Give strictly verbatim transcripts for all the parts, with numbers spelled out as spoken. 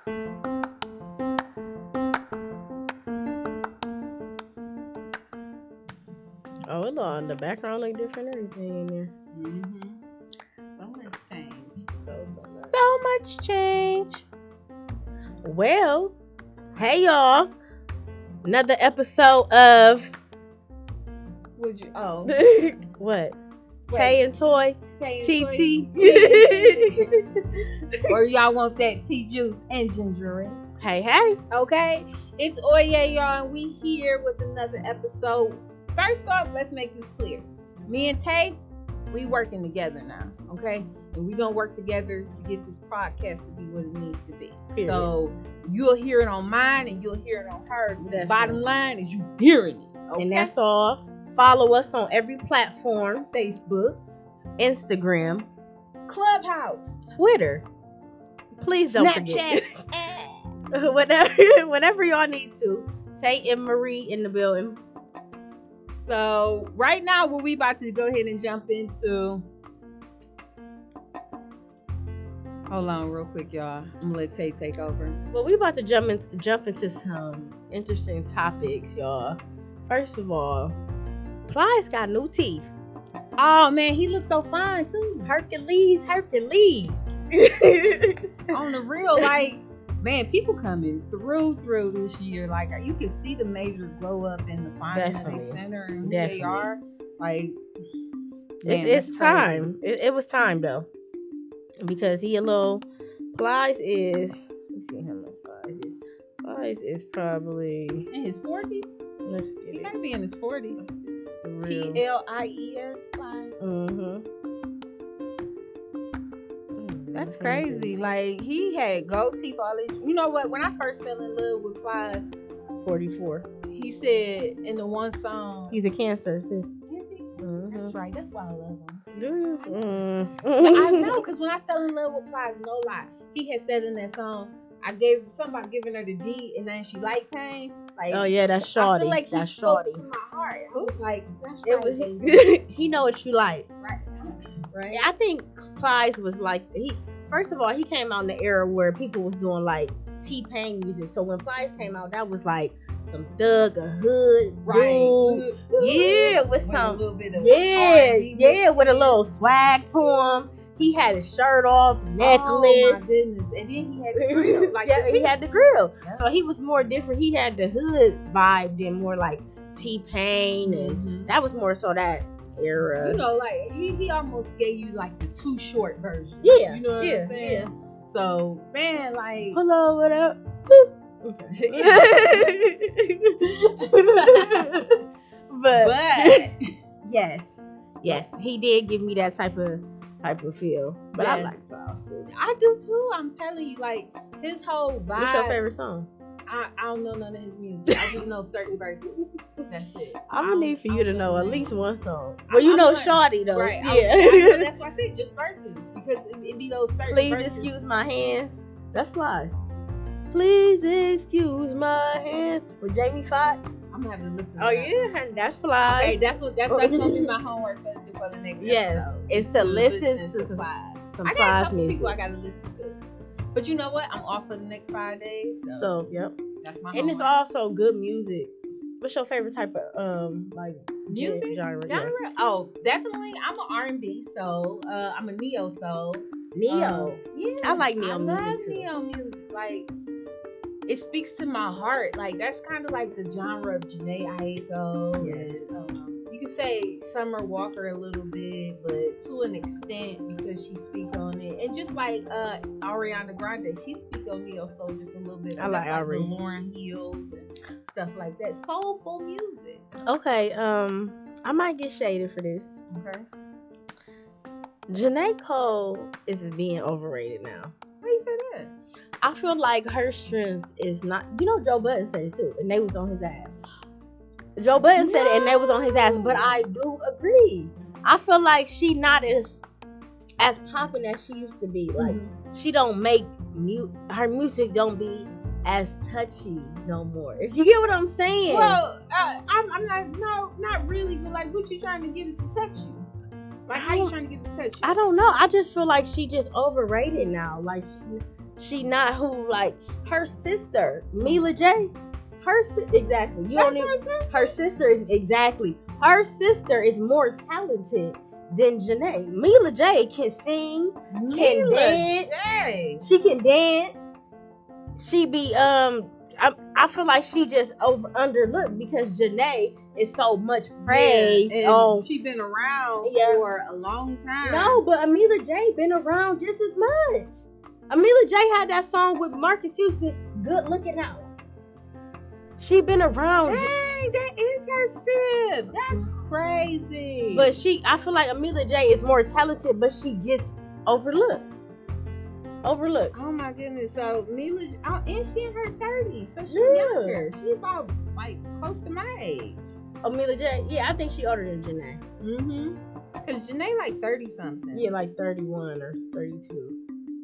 Oh, it on the background look different. Everything in there. Mm-hmm. So much change. So so much. So much change. Well, hey y'all. Another episode of Would you? Oh, what? Wait. Tay and Toy. Tay and T Toy. T. Or y'all want that tea juice and ginger ale? Hey, hey. Okay, it's Oye, y'all, and we here with another episode. First off, let's make this clear. Me and Tay, we working together now, okay? And we gonna work together to get this podcast to be what it needs to be. Period. So you'll hear it on mine and you'll hear it on hers. But the Definitely. bottom line is you hearing it. Okay? And that's all. Follow us on every platform. Facebook, Instagram, Clubhouse, Twitter. Please don't Snapchat. forget. whatever, whatever y'all need to. Tay and Marie in the building. So right now, what we about to go ahead and jump into. Hold on, real quick, y'all. I'm gonna let Tay take over. Well, we about to jump into jump into some interesting topics, y'all. First of all, Plies got new teeth. Oh man, he looks so fine too. Hercules, Hercules. On the real, like, man, people coming through through this year. Like, you can see the major glow up in the finding of Definitely. their center and who Definitely. they are. Like, It's, man, it's that's time. It, it was time though, because he a little. Plies is. Let me see how much Plies is. Plies is probably. crazy. In his forties, Let's he get gotta it. be in his forties. The real. P L I E S, Plies. Mm-hmm. That's crazy. Like, he had gold teeth all this. You know what? When I first fell in love with Plies, forty-four. he said in the one song, He's a Cancer too. is he? Mm-hmm. That's right. That's why I love him. Do you? Mm. I know, because when I fell in love with Plies, no lie, he had said in that song, I gave somebody giving her the D, and then she like came. Like, Oh yeah, that's I shorty. feel like he That's spoke shorty. to my heart. I was like, that's It right, was, baby. he know what you like. right, right. I think Plies was like he. First of all, he came out in the era where people was doing like T-Pain music. So when Plies came out, that was like some thug, a hood, Right. dude. Yeah, with With some a little bit of Yeah, R and B yeah, with a little swag to him. He had his shirt off, necklace. Oh my goodness! And then he had the grill, like yeah, the he teeth. had the grill. Yeah. So he was more different. He had the hood vibe than more like T-Pain, and Mhm. that was more so that era. You know, like he, he almost gave you like the too short version. Yeah, you know what yeah, I'm saying? So man, like, Pull over up. Toot. but, but yes, yes, he did give me that type of type of feel. But I Yes. like Plies too. I do too. I'm telling you, like his whole vibe. What's your favorite song? I, I don't know none of his music. I just know certain verses. That's it. I'm I gonna don't- need for I you to don't know at none. least one song. I- Well, you I'm know not- Shorty though. Right. I- Yeah. I, know, that's why I said just verses, because it, it be those certain Please verses. excuse my hands. That's Plies. Please excuse my hands. With Jamie Foxx. I'm gonna have to listen. Oh to that. yeah, that's Plies. Okay, that's what that's, that's gonna be my homework for, for the next Yes, episode. it's to listen to some, Plies. some I got a Plies couple music. people I gotta listen to. But you know what? I'm off for the next five days. So, So yep, that's my and it's homework. also good music. What's your favorite type of um like gen- Music? genre? Yeah. genre. Oh, definitely. I'm an R and B soul. Uh, I'm a neo soul. Neo. Um, yeah, I like neo I music, love too. neo music. Like, it speaks to my heart. Like, that's kind of like the genre of Janae Aiko. Yes. And, um, you could say Summer Walker a little bit, but to an extent because she speak on it. And just like uh, Ariana Grande, she speak on neo soul just a little bit. I like That's Ari. the Lauryn Hills and stuff like that. Soulful music. Okay, um, I might get shaded for this. Okay. Janae Cole is being overrated now. Why you say that? I feel like her strength is not. You know, Joe Budden said it too, and they was on his ass. Joe Budden said it, and they was on his ass. But I do agree. I feel like she not as as popping as she used to be. Like she don't make mute. Her music don't be as touchy no more. If you get what I'm saying. Well, uh, I'm, I'm not, no, not really, but like, what you trying to get it to touch you? Like, how you trying to get it to touch you? I don't know. I just feel like she just overrated now. Like she, she not who like her sister, Mila J. Her si- exactly. You That's don't her even, sister. her sister is exactly. Her sister is more talented than Janae. Mila J can sing, can Mila dance. J. She can dance. She be um. I, I feel like she just over underlooked because Janae is so much praise Yeah, and on. she been around Yeah. for a long time. No, but Amila J been around just as much. Amila J had that song with Marcus Houston, "Good Looking Out." She been around, Dang, that is her sib. That's crazy. but she. I feel like Amila J is more talented, but she gets overlooked. Overlooked. oh my goodness. So Mila, oh, and she in her thirties, so she's Yeah. younger. She's about like close to my age. Amila J, yeah, I think she older than Janae. Mm-hmm. Cause Janae like thirty something. Yeah, like thirty-one or thirty-two.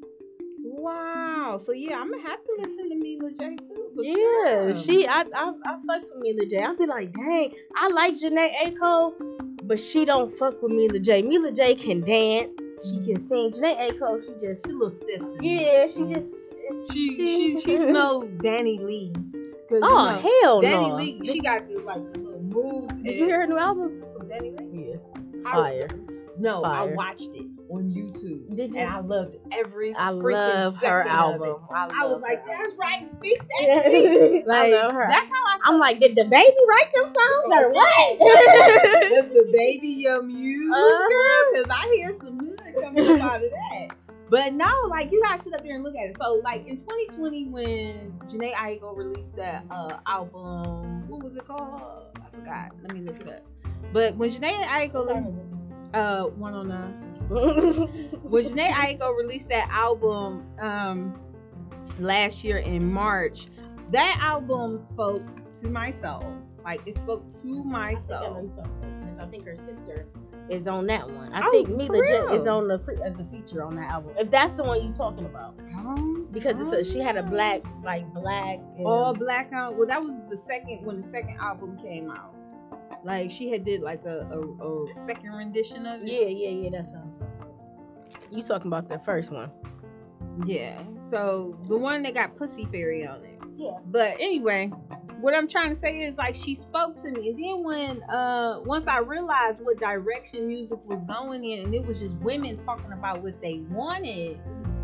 Wow. So yeah, I'm gonna have to listen to Mila J too. But Yeah, damn. she. I I I fucks with Mila J. I be like, dang, I like Janae Aiko, but she don't fuck with Mila J. Mila J can dance, she can sing. Janae Aiko, she just She a little stiff. To me. yeah, she just She she- she she's no Danny Lee. 'Cause, you oh know, hell Danny no. Lee, she got the like the little move. Did you hear her new album? from Danny Lee? Yeah, I- fire. No, Fire. I watched it on YouTube. Did you? And I loved every I freaking love her second of album. it. I, I was love like, her that's right, speak that to me. album. Like, I love her. that's how I I'm like, did the baby write them songs or what? Does the baby your muse, Uh-huh. girl? Because I hear some good coming up out of that. But no, like you guys sit up there and look at it. So like in twenty twenty when Janae Aiko released that uh, album, what was it called? I forgot. Let me look it up. But when Janae Aiko, uh, one oh nine. When Janae Aiko released that album um, last year in March, that album spoke to my soul. Like it spoke to my soul. I think her sister is on that one. I Oh, think for Mila J real? is on the free, as a feature on that album. If that's the one you talking about, Um, because it's a, she had a black, like black. And, all black out. Well, that was the second when the second album came out. Like she had did like a, a, a second rendition of it. yeah, yeah, yeah. That's how. You talking about the first one? Yeah. So the one that got Pussy Fairy on it. Yeah. But anyway, what I'm trying to say is like she spoke to me, and then when uh once I realized what direction music was going in, and it was just women talking about what they wanted,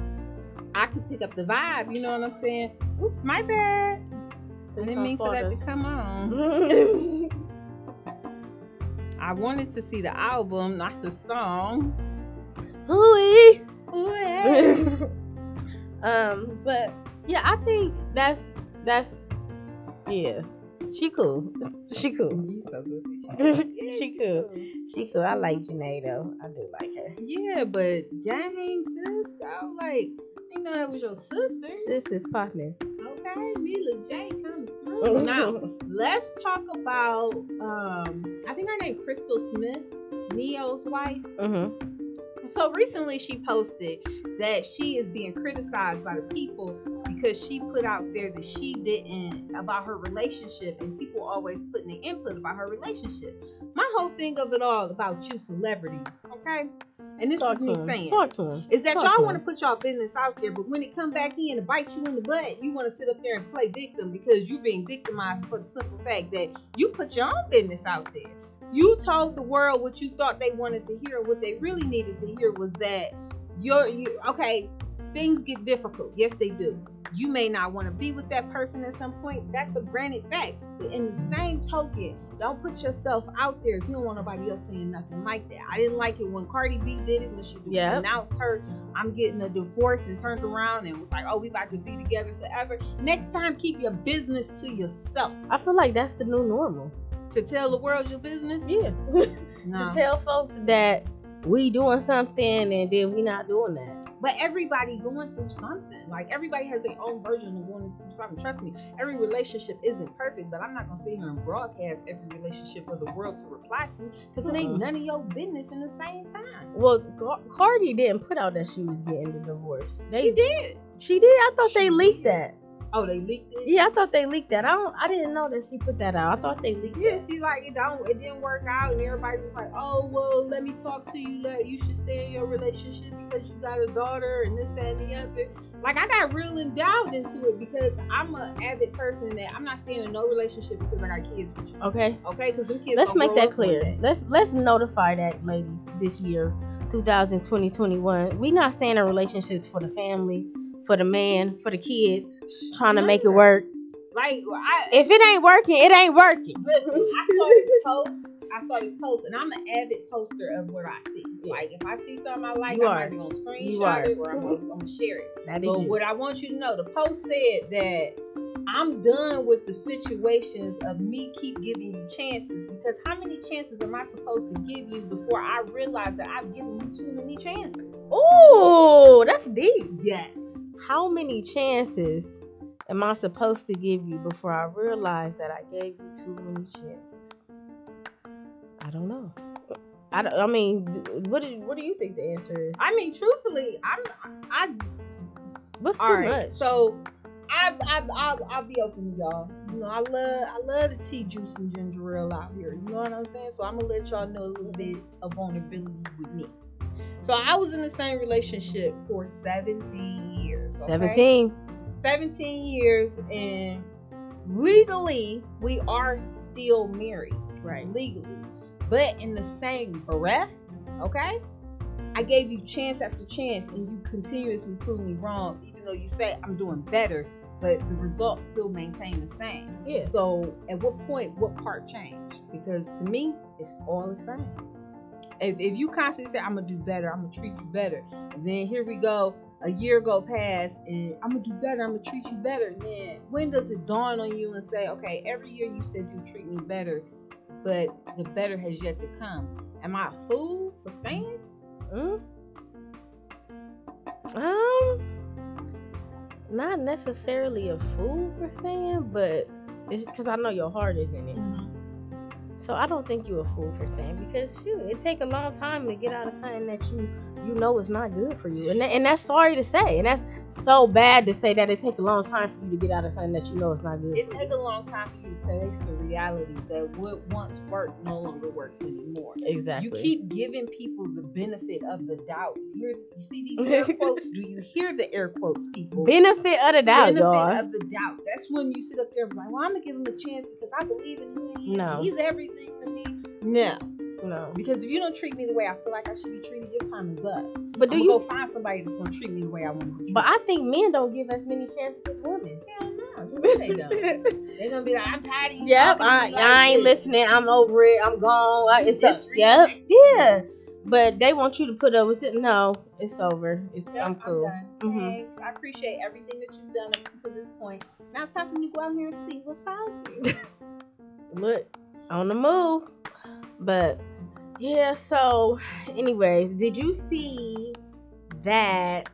I could pick up the vibe. You know what I'm saying? Oops, my bad. I didn't mean for that to come on. I wanted to see the album, not the song. Hooey. Ooh, yeah. um, but yeah, I think that's that's yeah. She cool. She cool. You so good. She cool. She cool. I like Janae though. I do like her. Yeah, but dang, sis, though, like, you know that was your sister. Sis is popping. Okay, Mila J come through. Now, let's talk about, um, I think her name Crystal Smith, Neo's wife. Mm-hmm. So recently she posted that she is being criticized by the people because she put out there that she didn't about her relationship, and people always putting their input about her relationship. My whole thing of it all about you celebrities, okay? And this Talk is to me him. saying Talk to him. is that Talk y'all to want to him. put y'all business out there, but when it come back in to bite you in the butt, you want to sit up there and play victim because you're being victimized for the simple fact that you put your own business out there. You told the world what you thought they wanted to hear. What they really needed to hear was that you're you okay. Things get difficult. Yes, they do. You may not want to be with that person at some point. That's a granted fact. But in the same token, don't put yourself out there if you don't want nobody else saying nothing like that. I didn't like it when Cardi B did it, when she Yep. announced her, I'm getting a divorce, and turned around and was like, oh, we about to be together forever. Next time, keep your business to yourself. I feel like that's the new normal. To tell the world your business? Yeah. No. To tell folks that we doing something and then we not doing that. But everybody going through something. Like, everybody has their own version of going through something. Trust me, every relationship isn't perfect, but I'm not going to sit here and broadcast every relationship of the world to reply to, because it ain't Mm-mm. none of your business in the same time. Well, Gar- Cardi didn't put out that she was getting the divorce. They She did. She did. I thought they She leaked did. that. Oh, they leaked it. Yeah, I thought they leaked that. I don't. I didn't know that she put that out. I thought they leaked Yeah, that. she's like, it don't, it didn't work out, and everybody was like, oh, well, let me talk to you. Let you should stay in your relationship because you got a daughter and this, that, and the other. Like, I got real endowed into it because I'm an avid person that I'm not staying in no relationship because I got kids with you. Okay. Okay, because them kids. Let's gonna make grow that up clear. one day. Let's let's notify that, ladies, this year, twenty twenty, twenty-one. We not staying in relationships for the family, for the man, for the kids, trying to make it work. Like, I, If it ain't working, it ain't working. Listen, I saw this post. I saw this post, and I'm an avid poster of what I see. Like, if I see something I like, You I'm are. either gonna You screenshot are. it or I'm gonna, I'm gonna share it. That is But you. what I want you to know, the post said that I'm done with the situations of me keep giving you chances, because how many chances am I supposed to give you before I realize that I've given you too many chances? Ooh, that's deep. Yes. How many chances am I supposed to give you before I realize that I gave you too many chances? I don't know. I, don't, I mean, what do what do you think the answer is? I mean, truthfully, I'm I. What's too All right, much? so I I I I'll be open to y'all. You know, I love I love the tea juice and ginger ale out here. You know what I'm saying? So I'm gonna let y'all know a little bit of vulnerability with me. So I was in the same relationship for seventeen years. Okay? seventeen. seventeen years, and legally we are still married. Right. Legally. But in the same breath, okay? I gave you chance after chance, and you continuously prove me wrong, even though you say I'm doing better, but the results still maintain the same. Yeah. So at what point, what part changed? Because to me, it's all the same. If, if you constantly say, I'm going to do better, I'm going to treat you better, and then here we go, a year go past, and I'm going to do better, I'm going to treat you better, and then when does it dawn on you and say, okay, every year you said you treat me better, but the better has yet to come. Am I a fool for staying? Mm? Um, not necessarily a fool for staying, but it's because I know your heart is in it. Mm-hmm. So I don't think you're a fool for staying, because shoot, it take a long time to get out of something that you you know is not good for you, and that, and that's sorry to say, and that's so bad to say that it take a long time for you to get out of something that you know is not good. It for take you. a long time for you to face the reality that what once worked no longer works anymore. Exactly. You keep giving people the benefit of the doubt. You, hear, you see these air quotes? Do you hear the air quotes, people? Benefit of the doubt, benefit y'all. of the doubt. That's when you sit up there and be like, well, I'm gonna give him a chance because I believe in who he is. No. He's everything to me. No. No. Because if you don't treat me the way I feel like I should be treated, your time is up. But do I'm you? gonna go find somebody that's gonna treat me the way I want to be treated. But I think men don't give as many chances as women. Hell no, they don't. They're gonna be like, I'm tired of you. Yep, talking to I, me like I ain't this. listening. I'm over it. I'm gone. I- You It's up. disrespect. Yep, yeah. But they want you to put up with it. No, it's over. It's Yep, I'm cool. I'm done. Mhm. Thanks. I appreciate everything that you've done up to this point. Now it's time for me to go out here and see what's out here. Look, on the move. But yeah. So, anyways, did you see that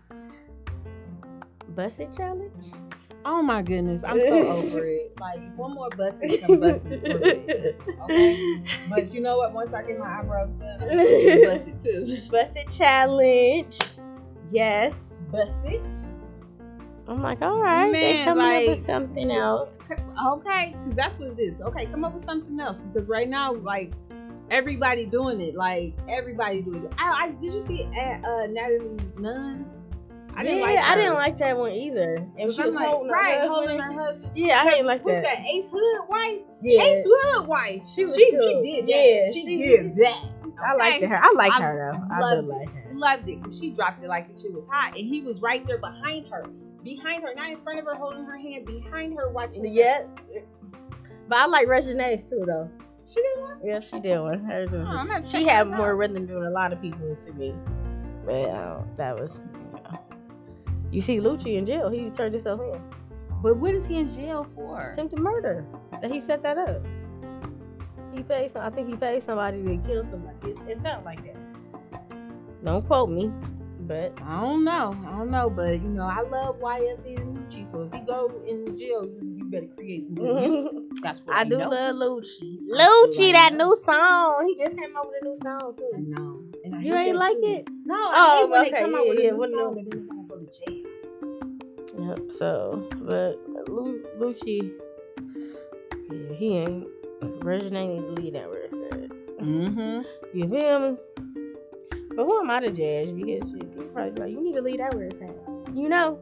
Busted challenge? Oh my goodness, I'm so over it. Like, one more busted, come bust me through it. Okay? But you know what? Once I get my eyebrows done, I'm gonna get busted too. Busted challenge. Yes. Busted? I'm like, all right. they Man, coming up like- with something else. Okay, because that's what it is. Okay, come up with something else. Because right now, like, everybody doing it. Like, everybody doing it. I, I did you see uh, uh, Natalie Nuns? I didn't yeah, like her. I didn't like that one either. And Because she I'm was like, holding her right, husband. holding and her she- husband. Yeah, I didn't like What's that. that? Ace Hood wife? Yeah, Ace Hood wife. she was she, cool. she did that. Yeah, she, she did that. I liked Okay? her. I liked I her though. I loved did it. like her. Loved it because she dropped it like the shit was hot, and he was right there behind her, behind her, not in front of her, holding her hand, behind her, watching. her. Yeah, but I like Regine's too though. She did one. Yeah, she did one. Hers was, Oh, I'm gonna she check had that more out. rhythm than a lot of people to me. But uh, that was, you know. You see Lucci in jail. He turned himself in. But what is he in jail for? Attempted murder. That he set that up. He paid some, I think he paid somebody to kill somebody. It, it sounds like that. Don't quote me, but I don't know. I don't know, but you know, I love Y F N and Lucci. So if he go in jail, you, you better create some good music. That's what I we do know. love Lucci. That's what Lucci, I that know. new song. He just came out with a new song I too. know. And I You hate ain't that like too. it? No, I Oh, hate when okay, they come yeah, out with yeah, a new when song the- and then they gotta go to jail. Yep. So, but Gucci. Yeah, he ain't. Virgin ain't need to leave that where it's at. Mm-hmm. You feel me? But who am I to judge? Because shit, people probably be like, you need to leave that where it's at. You know?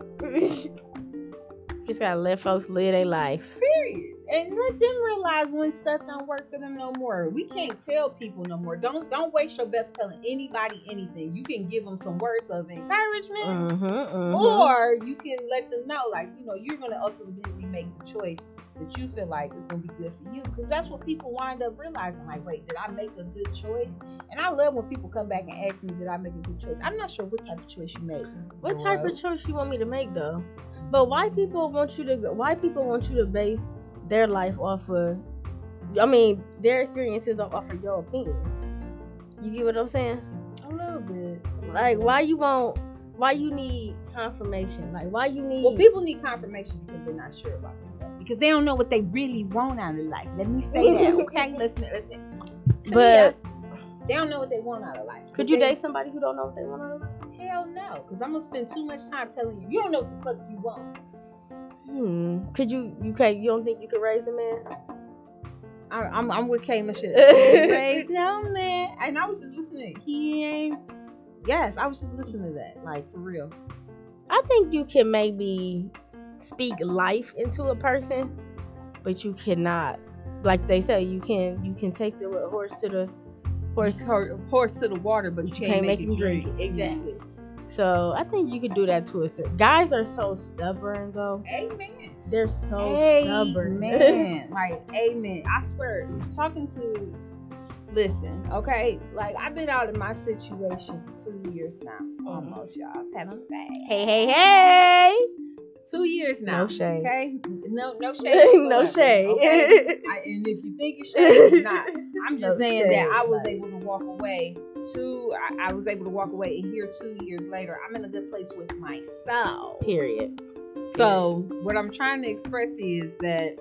Just gotta let folks live their life. Period. And let them realize when stuff don't work for them no more. We can't tell people no more. Don't don't waste your breath telling anybody anything. You can give them some words of encouragement, Mm-hmm, mm-hmm. or you can let them know, like, you know, you're gonna ultimately make the choice that you feel like is gonna be good for you. Because that's what people wind up realizing. Like, wait, did I make a good choice? And I love when people come back and ask me, did I make a good choice? I'm not sure what type of choice you made. What type of choice you want me to make though? But why people want you to? Why people want you to base their life off of? I mean, their experiences off of your opinion. You get what I'm saying? A little bit. Like, why you want? Why you need confirmation? Like, why you need? Well, people need confirmation because they're not sure about themselves. Because they don't know what they really want out of life. Let me say that, okay? let's let's. But they don't know what they want out of life. Could you date somebody who don't know what they want out of life? Hell no, because I'm gonna spend too much time telling you you don't know what the fuck you want. Hmm. Could you? You can't. You don't think you could raise a man? I, I'm I'm with K Michelle. Raise no man. And I was just listening. He ain't. Yes, I was just listening to that. Like, for real. I think you can maybe speak life into a person, but you cannot. Like they say, you can. You can take the horse to the horse. Horse to the water, but you, you can't, can't make, make it him drink drink. it. Exactly. So I think you could do that to us. Guys are so stubborn, though. Amen. They're so amen. stubborn. Man, like, amen. I swear, talking to, listen, okay? Like, I've been out of my situation for two years now. Almost, y'all. Pat on the back. Hey, hey, hey. Two years now. No shade. Okay? No, no shade. No shade. Okay? I, and if you think it's shade, it's not. I'm just No saying shade, that I was like. able to walk away. Two, I, I was able to walk away, and here two years later, I'm in a good place with myself. Period. So what I'm trying to express is that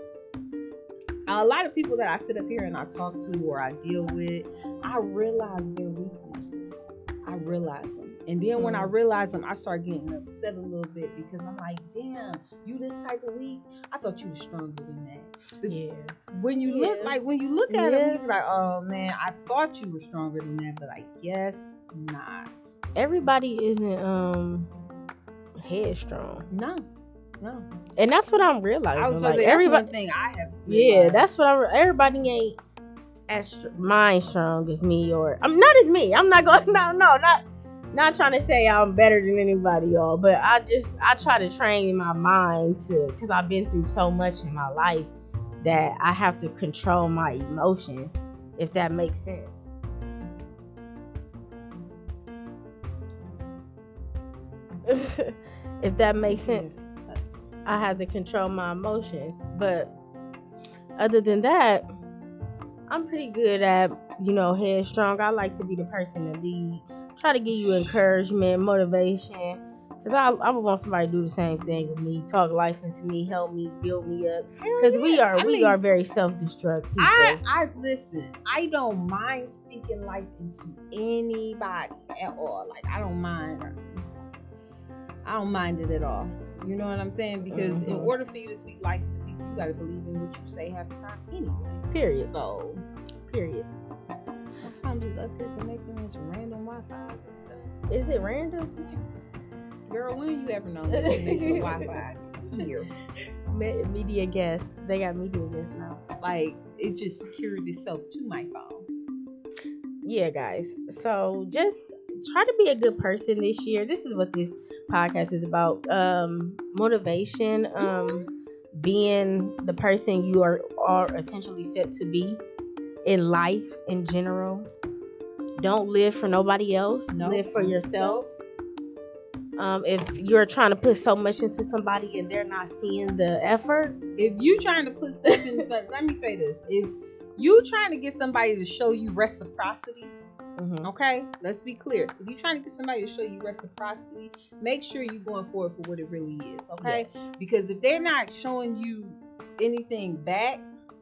a lot of people that I sit up here and I talk to or I deal with, I realize their weaknesses. I realize them. And then when I realize them, I start getting upset a little bit because I'm like, damn, you this type of weak? I thought you were stronger than that. Yeah. When you Yeah. look like when you look at Yeah. it, you're like, oh man, I thought you were stronger than that, but I guess not. Everybody isn't um headstrong. No. No. And that's what I'm realizing. I was like like, everybody one thing I have. Yeah, realized. that's what I everybody ain't as str- mind strong as me, or I'm not as me. I'm not going no no not not trying to say I'm better than anybody, y'all, but I just I try to train my mind to, because I've been through so much in my life that I have to control my emotions, if that makes sense. If that makes sense. I have to control my emotions. But other than that, I'm pretty good at, you know, headstrong. I like to be the person to lead. Try to give you encouragement, motivation. Because I, I would want somebody to do the same thing with me. Talk life into me, help me, build me up. Because yeah. we are I we mean, are very self-destruct people. I, I listen, I don't mind speaking life into anybody at all. Like, I don't mind. I don't mind it at all. You know what I'm saying? Because Mm-hmm. in order for you to speak life into people, you got to believe in what you say half the time anyway. Period. So, Period. my phone just up here connecting into random Wi-Fi's and stuff. Is it random? Girl, when you ever known to connect to Wi-Fi here? Me- media guests. They got media guests now. Like, it just secured itself to my phone. Yeah, guys. So just try to be a good person this year. This is what this podcast is about. Um, motivation. Um, being the person you are are essentially set to be in life in general. Don't live for nobody else. Nope. Live for yourself. Um, if you're trying to put so much into somebody and they're not seeing the effort, If you trying to put stuff in, let me say this: if you trying to get somebody to show you reciprocity, mm-hmm. okay, let's be clear. If you're trying to get somebody to show you reciprocity, make sure you're going for it for what it really is, okay? Yes. Because if they're not showing you anything back,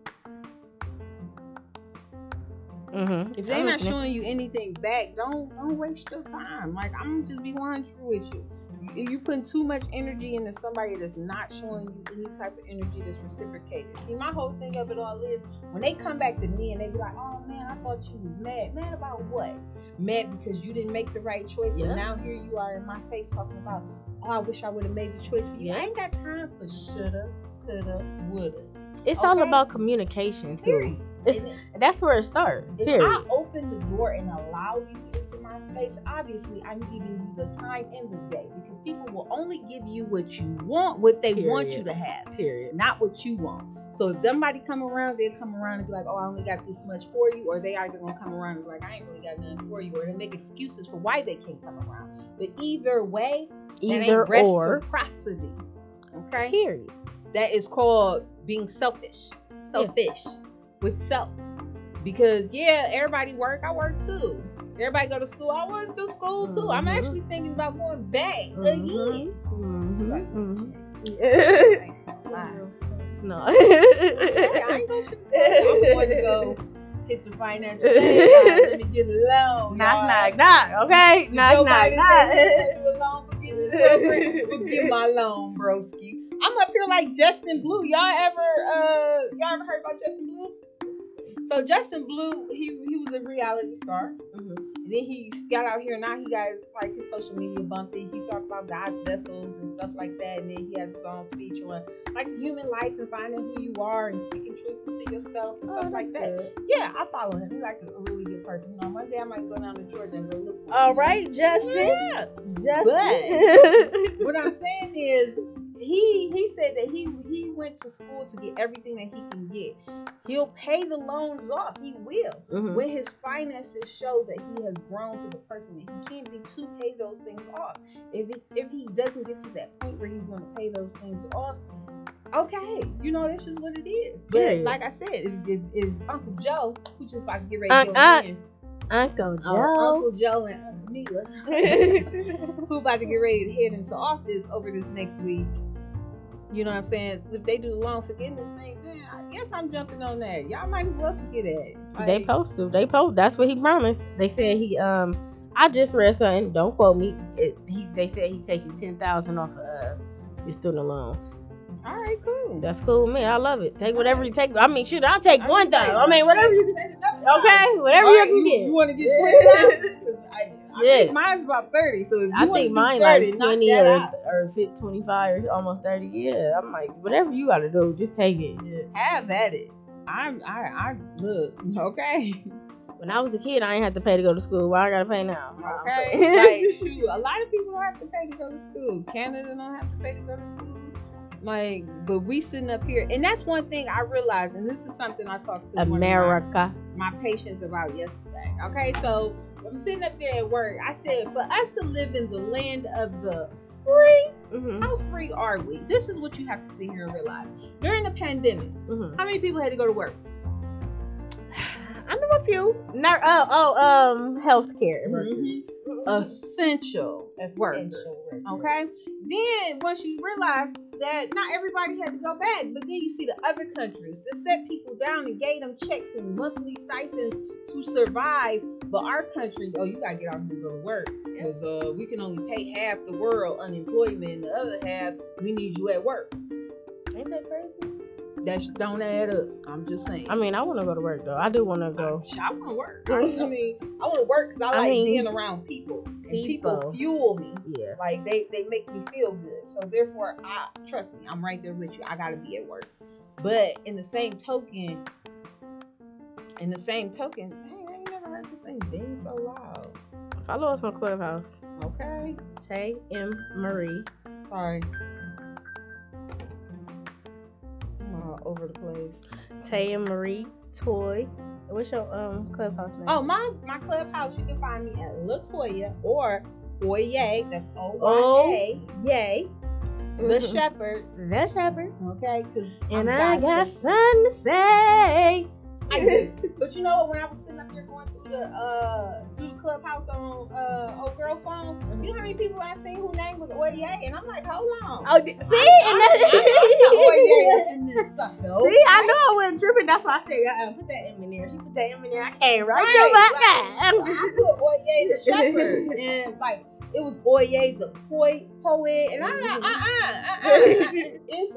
Mm-hmm. if they're I'm not listening. showing you anything back, don't don't waste your time. Like, I'm gonna just be one hundred with you. you you putting too much energy into somebody that's not showing you any type of energy that's reciprocated. See, my whole thing of it all is when they come back to me and they be like, "Oh man, I thought you was mad. Mad about what? Mad because you didn't make the right choice, Yeah. and now here you are in my face talking about, oh, I wish I would have made the choice for you. Yeah. I ain't got time for shoulda, coulda, woulda. It's all Okay. about communication too. Period. It's, And that's where it starts. if Period. I open the door and allow you into my space, obviously I'm giving you the time and the day, because people will only give you what you want, what they want Period. you to have, Period. not what you want. So if somebody come around, they'll come around and be like, oh, I only got this much for you, or they either gonna come around and be like, I ain't really got nothing for you, or they make excuses for why they can't come around. But either way, that Either ain't or. reciprocity. Okay? Period. That is called being selfish. Selfish with self. Because yeah, everybody work. I work too. Everybody go to school. I went to school too. Mhm. I'm actually thinking about going back again. Mhm. Sorry. Mhm. Lie. No. Okay, I ain't gonna shoot that. I'm going to go hit the financial aid. Let me get a loan. Knock, y'all. knock, knock. Okay, knock, Joe knock, Biden knock. said, "You a loan for getting this program? Well, get my loan, broski." I'm up here like Justin Blue. Y'all ever uh y'all ever heard about Justin Blue? So Justin Blue, he he was a reality star. Mhm. And then he got out here. Now he got like his social media bumping. He talked about God's vessels and stuff like that. And then he has his own speech on like human life and finding who you are and speaking truth into yourself and Oh, stuff like that's that. good. Yeah, I follow him. He's like a, a really good person. You know, one day I might go down to Georgia and go look for All him. right, Justin. Yeah. Justin. What I'm saying is, he he said that he he went to school to get everything that he can get. He'll pay the loans off. He will. Mhm. When his finances show that he has grown to the person that he can be to pay those things off. If it, if he doesn't get to that point where he's going to pay those things off, okay, you know, that's just what it is. But Period. like I said, if, if, if Uncle Joe, who just about to get ready Uh, to go uh, in, Uncle uh, Joe. Uncle Joe and Uncle Mila, who about to get ready to head into office over this next week. You know what I'm saying? If they do the loan forgiveness thing, man, I guess I'm jumping on that. Y'all might as well forget it. Like, They post to. They post. That's what he promised. They said he. Um, I just read something. Don't quote me. It, he. They said he taking ten thousand off of uh, your student loans. all right, cool. That's cool with me. I love it. Take whatever you take. I mean, shoot, I'll take I'm one just thing. saying, I mean, whatever you take can. another Okay, one. whatever All you right, can you, get. You want to get twenty thousand? I, I Shit. think mine's about thirty. So if you I wanna think do mine thirty, like knock twenty that or out. or fit twenty-five or almost thirty. Yeah, I'm like, whatever you gotta do, just take it. Yeah. Have at it. I'm. I. I look. Okay. When I was a kid, I ain't had to pay to go to school. Why I gotta pay now? Okay. Like shoot, a lot of people don't have to pay to go to school. Canada don't have to pay to go to school. Like, but we sitting up here, and that's one thing I realized, and this is something I talked to one of my- America. my patients about yesterday. Okay, so I'm sitting up there at work. I said, for us to live in the land of the free, Mm-hmm. how free are we? This is what you have to sit here and realize. During the pandemic, Mm-hmm. how many people had to go to work? I know a few. Ner- oh, oh, um, healthcare workers. Mhm. Essential workers. Okay. Then once you realize that not everybody had to go back, but then you see the other countries that set people down and gave them checks and monthly stipends to survive. But our country, oh, you gotta get out here and go to work because uh, we can only pay half the world unemployment, and the other half we need you at work. Ain't that crazy? That just don't add up. I'm just saying. I mean, I want to go to work though. I do want to go. I want to work. I mean, I want to work because I I like mean, being around people. And people. people. fuel me. Yeah. Like they, they make me feel good. So therefore, I trust me. I'm right there with you. I gotta be at work. But in the same token, in the same token, dang, I ain't never heard this thing ding so loud. Follow us on Clubhouse. Okay. Tay M Marie. Sorry. I'm all over the place. Tay and Marie Toy. What's your um Clubhouse name? Oh, my my clubhouse. You can find me at Latoya or Oye. That's O Oh, Y A. yay. The Shepherd. The Shepherd. Okay, because And I got something to say. I do. But you know what? When I was sitting up here going through the uh through the clubhouse on uh old girl phone, you know how many people I seen whose name was Oye, and I'm like, hold on. Oh, d- see, I'm, and I'm, I'm the Oye that- up in this sucker. See, I know I wasn't tripping. That's why I said, uh, put that M in there. She put that M in there. I came right, Right, right right. to So I put Oye the Shepherd, and like it was Oye the poet, poet, and I'm like, uh, uh, uh, uh, it's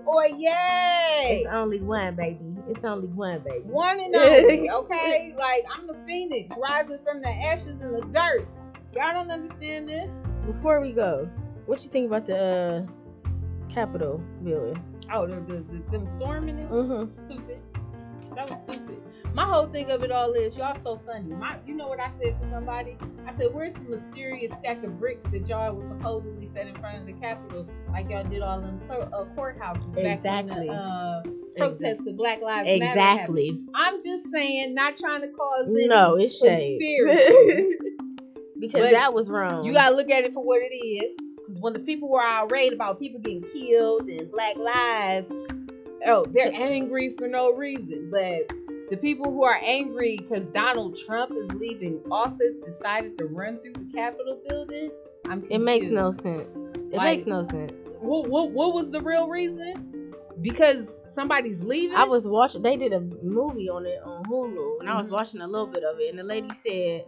Oye. It's only one, baby. It's only one, baby. One and only, okay? Like, I'm the phoenix rising from the ashes and the dirt. Y'all don't understand this? Before we go, what you think about the uh, Capitol building? Oh, the, the, the, them storming it? Mm-hmm. Stupid. That was stupid. My whole thing of it all is, y'all so funny. My, you know what I said to somebody? I said, where's the mysterious stack of bricks that y'all was supposedly set in front of the Capitol, like y'all did all in co- uh, courthouses back Exactly. when the uh, protests Exactly. for Black Lives Matter Exactly. happened. I'm just saying, not trying to cause any No, it's shade. conspiracy. Because But that was wrong. You gotta look at it for what it is. Because when the people were irate about people getting killed and Black lives, oh, they're angry for no reason. But the people who are angry because Donald Trump is leaving office decided to run through the Capitol building. I'm confused. It makes no sense. It Like, makes no sense. What, what, what was the real reason? Because somebody's leaving? I was watching. They did a movie on it on Hulu, and I was watching a little bit of it. And the lady said,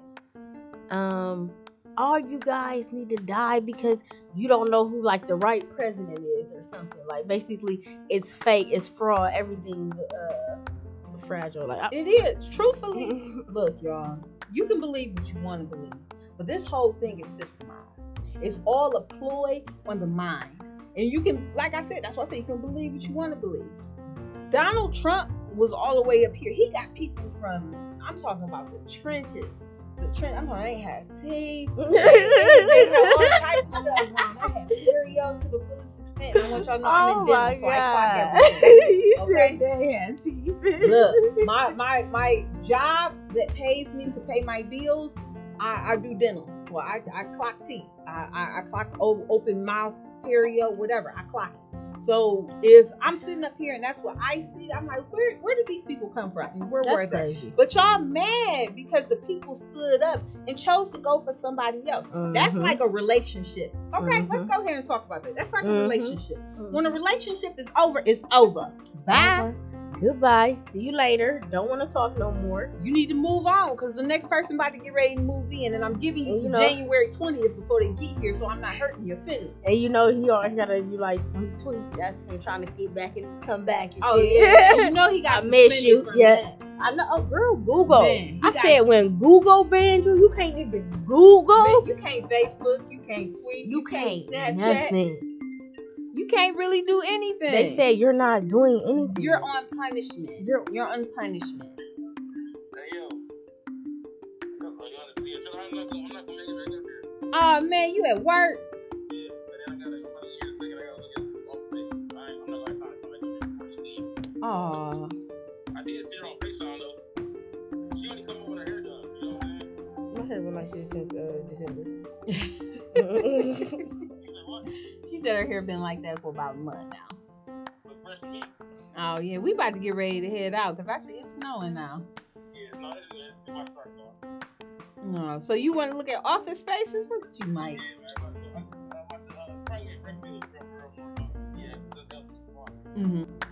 "Um, all you guys need to die because you don't know who like the right president is, or something. Like basically, it's fake, it's fraud, everything's uh fragile. Like I- It is. Truthfully, look, y'all, you can believe what you want to believe, but this whole thing is systemized. It's all a ploy on the mind. And you can, like I said, that's why I say you can believe what you want to believe. Donald Trump was all the way up here. He got people from, I'm talking about the trenches. The trench, I'm talking, they had tea. They had all types of stuff. They had cereal to the fullest extent. I want y'all to know I'm Oh in my Denver, so god! I clock everything. You Okay? said they had teeth. Look, my, my my job that pays me to pay my bills, I, I do dental. So I, I clock teeth. I, I, I clock o- open mouth, perio, whatever. I clock it. So if I'm sitting up here and that's what I see, I'm like, where where did these people come from? And where That's were they? crazy. But y'all mad because the people stood up and chose to go for somebody else. That's Mhm. like a relationship. Okay, Mhm. let's go ahead and talk about that. That's like a Mhm. relationship. Mhm. When a relationship is over, it's over. Bye. Over. Goodbye. See you later. Don't want to talk no more. You need to move on because the next person about to get ready to move in, and I'm giving you And to you know- January twentieth before they get here, so I'm not hurting your feelings. And you know he always gotta do like when he tweet. That's him trying to get back and come back and Oh shit. yeah, you know he got I miss suspended you. from Yeah. that. I know. Oh, girl, Google. Man, he I got- said when Google banned you, you can't even Google. Man, you can't Facebook, you can't tweet, you can't. Snapchat, Nothing. you can't really do anything. They said you're not doing anything. you're on punishment. You're- You're on punishment. Hey, yo. Look, I gotta see it. I'm not gonna, I'm not gonna make it back up here. Oh man, you at work? Yeah, but then I gotta, I'm gonna get a second. I gotta look at some other things. I ain't, I'm not gonna have time to come back up here before she leave. Oh, I did see her on FaceTime though. She only come over with her hair done. You know what I'm saying? My hair been like this since uh, December. You said what? she said her hair been like that for about a month now. Look fresh to me. Oh yeah, we about to get ready to head out because I see it's snowing now. Yeah, it's not in there. It's about to start snowing. No, so you want to look at Office Spaces? Look at you, Mike. Yeah, man. I'm about to, I'm about to, uh, probably get Brentfield real, real more. Yeah, that was smart. Mm-hmm.